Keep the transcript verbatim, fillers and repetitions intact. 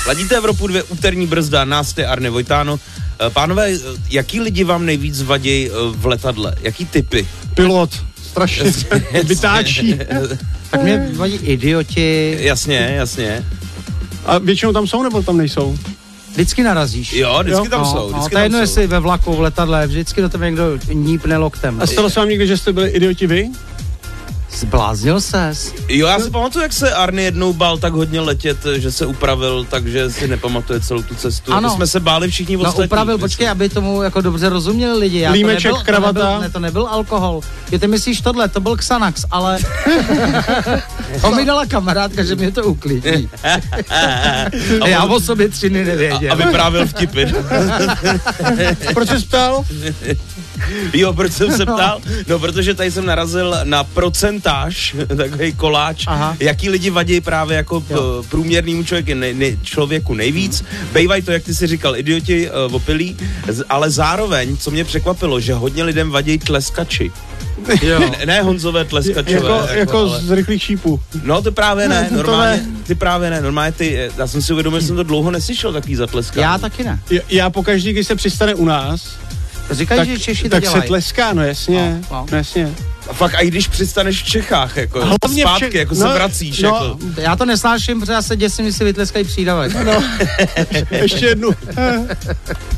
Ladíte Evropu dvě, úterní brzda, nás je Arne Vojtáno. Pánové, jaký lidi vám nejvíc vadí v letadle? Jaký typy? Pilot. Strašně vytáčí. Tak mě vadí idioti. Jasně, jasně. A většinou tam jsou, nebo tam nejsou? Vždycky narazíš. Jo, vždycky jo? tam no, jsou. No, to je jedno, jestli ve vlaku, v letadle, vždycky do tebe někdo nípne loktem. A stalo se vám někdy, že jste byli idioti vy? Zbláznil ses. Jo, já si pamatuju, jak se Arny jednou bál tak hodně letět, že se upravil, takže si nepamatuje celou tu cestu. Ano. My jsme se báli všichni ostatní. No upravil, myslím. Počkej, aby tomu jako dobře rozuměli lidi. Já Límeček, to nebyl, kravata. To nebyl, ne, to nebyl alkohol. Jo, ty myslíš tohle, to byl Xanax, ale to mi dala kamarádka, že mě to uklidní. Já o sobě tři dny nevěděl. A, a vyprávěl vtipy. Proč jsi ptal? Jo, proč jsem se ptal? No, protože tady jsem narazil na procentáž, takový koláč, aha. Jaký lidi vadí právě jako jo. průměrnému člověku, ne, ne, člověku nejvíc. Bejvají to, jak ty jsi říkal, idioti, uh, opilí, ale zároveň, co mě překvapilo, že hodně lidem vadí tleskači. Jo. Ne, ne Honzové tleskačové. Jako, jako, jako ale... z rychlých šípů. No, ty právě ne, normálně, ty právě ne, normálně ty, já jsem si uvědomil, že jsem to dlouho neslyšel, takový zatleskání. Já taky ne. Já, já pokaždý, když se přistane u nás, říkají, tak, že Češi to tak dělají. se tleská, no jasně, no, no. No, jasně. A fakt, a i když přistaneš v Čechách, jako hlavně zpátky, vše... jako no, se vracíš, no, jako. Já to nesnáším, protože já se děsím, když si vytleskají přídavek. No, ještě jednu.